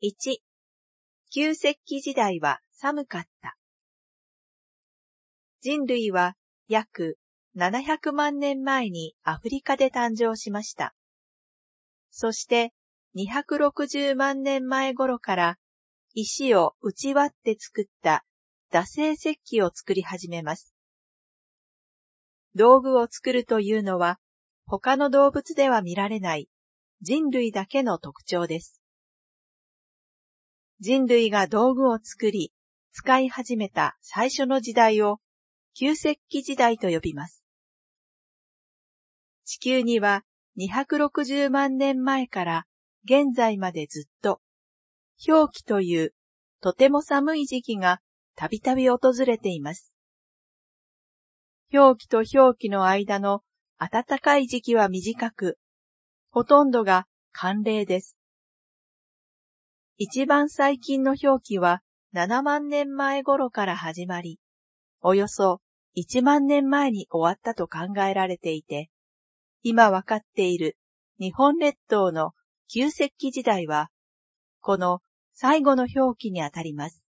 1、旧石器時代は寒かった。人類は約700万年前にアフリカで誕生しました。そして260万年前頃から石を打ち割って作った打製石器を作り始めます。道具を作るというのは他の動物では見られない人類だけの特徴です。人類が道具を作り、使い始めた最初の時代を旧石器時代と呼びます。地球には260万年前から現在までずっと、氷期というとても寒い時期がたびたび訪れています。氷期と氷期の間の暖かい時期は短く、ほとんどが寒冷です。一番最近の氷期は7万年前頃から始まり、およそ1万年前に終わったと考えられていて、今わかっている日本列島の旧石器時代は、この最後の氷期にあたります。